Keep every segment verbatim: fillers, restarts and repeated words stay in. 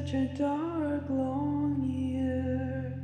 such a dark, long year.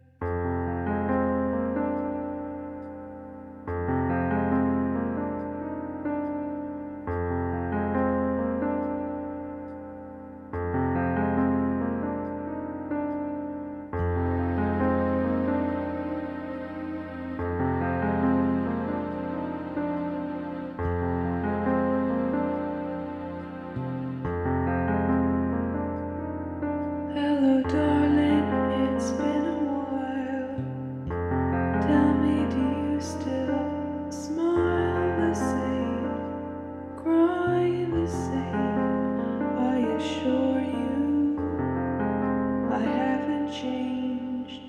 Hello, darling, it's been a while. Tell me, do you still smile the same, cry the same? I assure you, I haven't changed.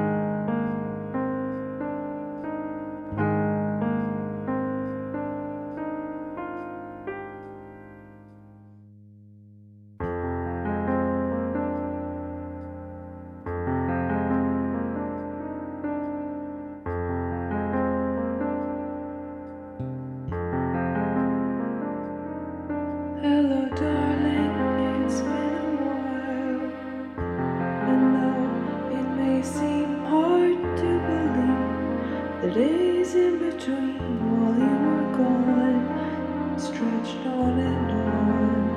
Hello, darling, it's been a while. And though it may seem hard to believe, the days in between while you were gone stretched on and on.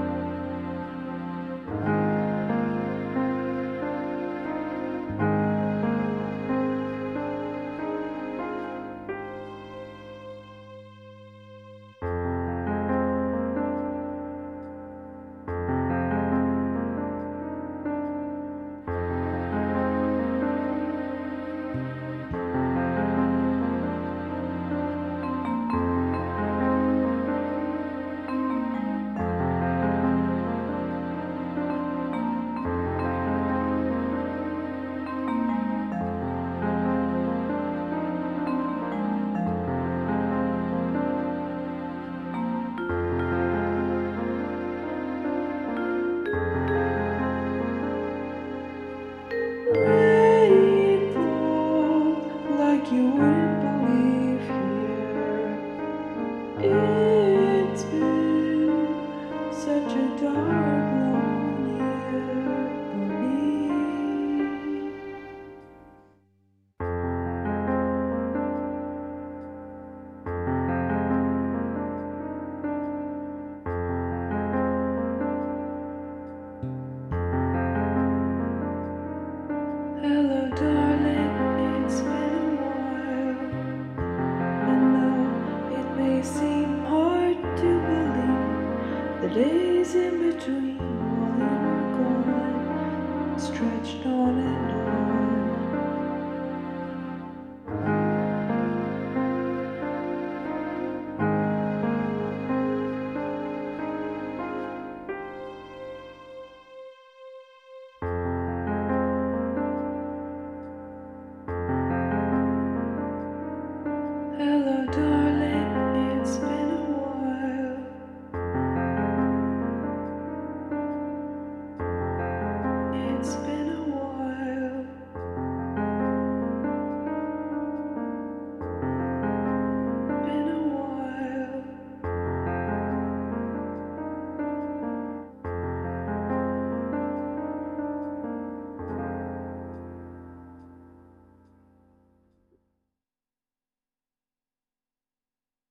Rainfall like you wouldn't believe here. It's been such a dark, long year for me. Hello, darling, it's been a while. And though it may seem hard to believe, the days in between while you were gone stretched on